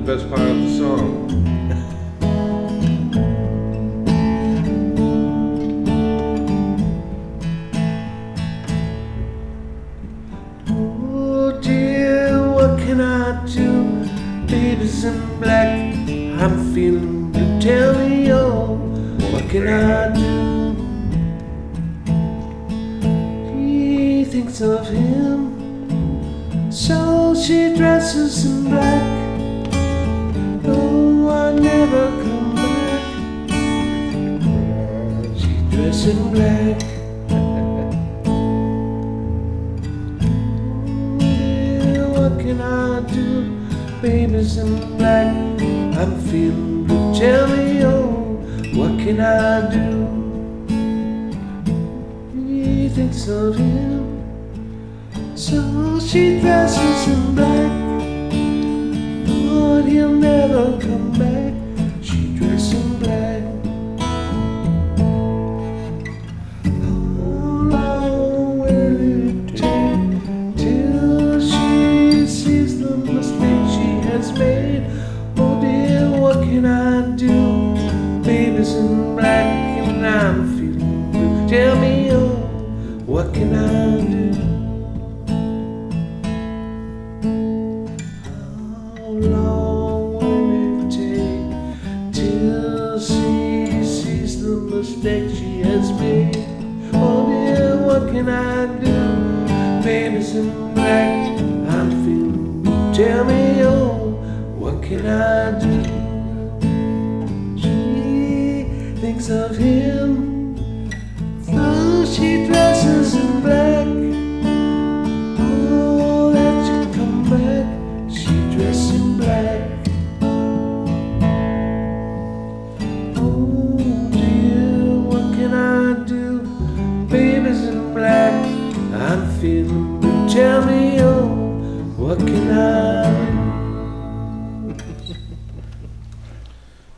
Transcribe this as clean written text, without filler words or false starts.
best part of the song. Oh dear, what can I do? Baby's in black, I'm feeling blue. Tell me, oh, what can I do? She thinks of him, so she dresses in black. Oh, I never come back. She dresses in black. What can I do? Baby's in black, I'm feeling blue. Tell me, oh, what can I do? He thinks of him, so she dresses in black. Lord, he'll never come back. She dresses in black. How long will it take till she sees the mistake she has made? Oh dear, what can I do? Baby's in black and I'm feeling blue. Tell me, oh, what can I do? How long will it take till she sees the mistake she has made? Oh dear, what can I do? Baby's in black, I'm feeling blue. Tell me, oh, what can I do? She thinks of him, so she dresses in black. Oh, that you come back. She dresses in black. Oh dear, what can I do? Baby's in black, I'm feeling blue. Tell me, oh, what can I do?